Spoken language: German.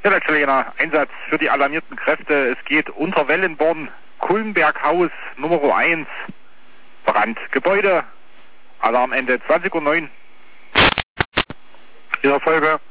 Zellerkleiner Einsatz für die alarmierten Kräfte. Es geht unter Wellenborn, Kulmberghaus Nummer 1, Brand, Gebäude, Alarmende 20:09 Uhr. Dieser Folge